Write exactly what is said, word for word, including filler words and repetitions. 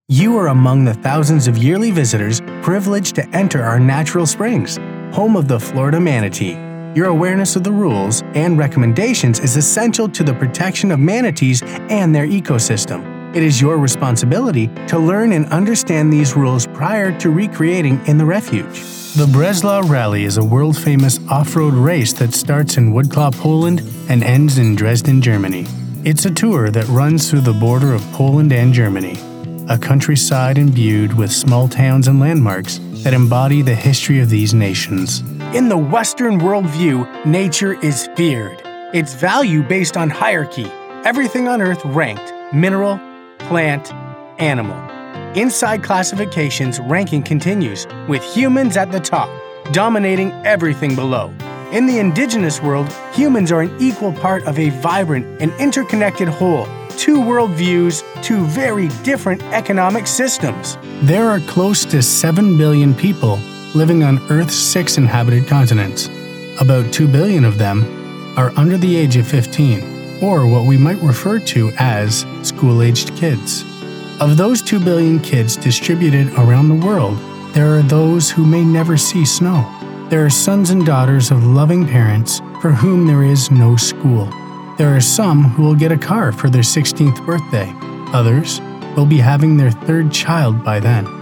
You are among the thousands of yearly visitors privileged to enter our natural springs, home of the Florida manatee. Your awareness of the rules and recommendations is essential to the protection of manatees and their ecosystem. It is your responsibility to learn and understand these rules prior to recreating in the refuge. The Breslau Rally is a world-famous off-road race that starts in Wrocław, Poland and ends in Dresden, Germany. It's a tour that runs through the border of Poland and Germany, a countryside imbued with small towns and landmarks that embody the history of these nations. In the Western worldview, nature is feared. Its value based on hierarchy, everything on Earth ranked, mineral, plant, animal. Inside classifications, ranking continues, with humans at the top, dominating everything below. In the indigenous world, humans are an equal part of a vibrant and interconnected whole. Two worldviews, two very different economic systems. There are close to seven billion people living on Earth's six inhabited continents. About two billion of them are under the age of fifteen, or what we might refer to as school-aged kids. Of those two billion kids distributed around the world, there are those who may never see snow. There are sons and daughters of loving parents for whom there is no school. There are some who will get a car for their sixteenth birthday. Others will be having their third child by then.